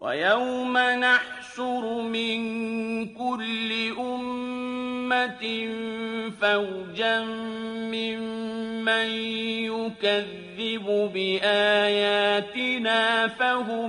ويوم نحشر من كل أمة فوجا ممن يكذب بآياتنا فهم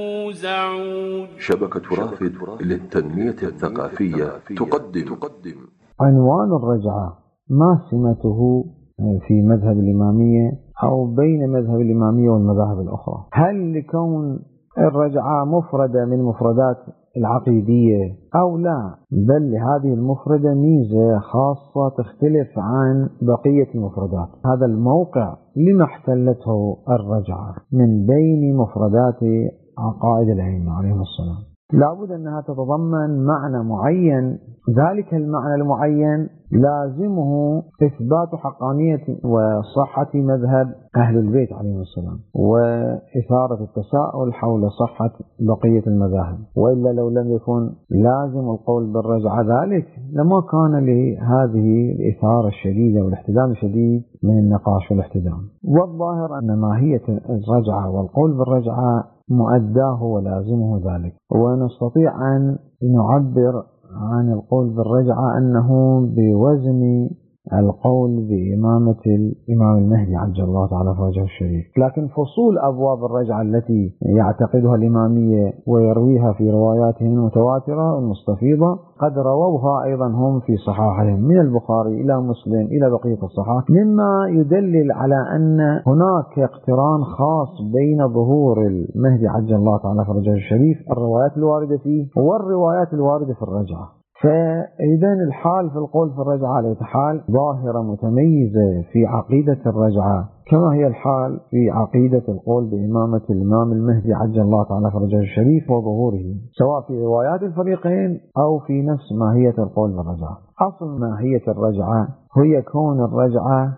يوزعون. شبكة رافد للتنمية الثقافية تقدم عنوان الرجعة: ما سمته في مذهب الإمامية أو بين مذهب الإمامية والمذاهب الأخرى؟ هل لكون الرجعة مفردة من مفردات العقيدية أو لا؟ بل هذه المفردة ميزة خاصة تختلف عن بقية المفردات. هذا الموقع لما احتلته الرجعة من بين مفردات عقائد الأئمة عليهم السلام؟ لابد أنها تتضمن معنى معين، ذلك المعنى المعين لازمه إثبات حقانية وصحة مذهب أهل البيت عليهم السلام وإثارة التساؤل حول صحة بقية المذاهب، وإلا لو لم يكن لازم القول بالرجعة ذلك لما كان لهذه الإثارة الشديدة والاحتدام الشديد من النقاش والاحتدام. والظاهر أن ماهية الرجعة والقول بالرجعة مؤداه ولازمه ذلك، ونستطيع أن نعبر عن القول بالرجعة أنه بوزن القول بإمامة الإمام المهدي عجل الله تعالى فرجه الشريف. لكن فصول أبواب الرجعة التي يعتقدها الإمامية ويرويها في رواياتهم المتواترة المستفيضة قد رووها أيضا هم في صحاحهم من البخاري إلى مسلم إلى بقية الصحاح، مما يدلل على أن هناك اقتران خاص بين ظهور المهدي عجل الله تعالى فرجه الشريف الروايات الواردة فيه والروايات الواردة في الرجعة. فإذا الحال في القول في الرجعة على حال ظاهرة متميزة في عقيدة الرجعة كما هي الحال في عقيدة القول بإمامة الإمام المهدي عجل الله تعالى فرجه الشريف وظهوره، سواء في روايات الفريقين أو في نفس ماهية القول بالرجعة. أصل ماهية الرجعة هي كون الرجعة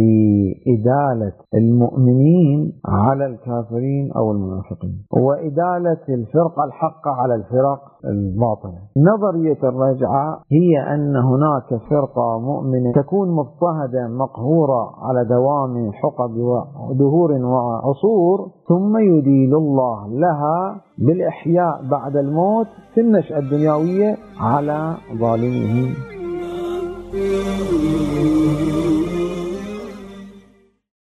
لإدالة المؤمنين على الكافرين أو المنافقين، وإدالة الفرقة الحقة على الفرق الباطلة. نظرية الرجعة هي أن هناك فرقة مؤمنة تكون مضطهدة مقهورة على دوام حقب ودهور وعصور، ثم يديل الله لها بالإحياء بعد الموت في النشأة الدنيوية على ظالمهم.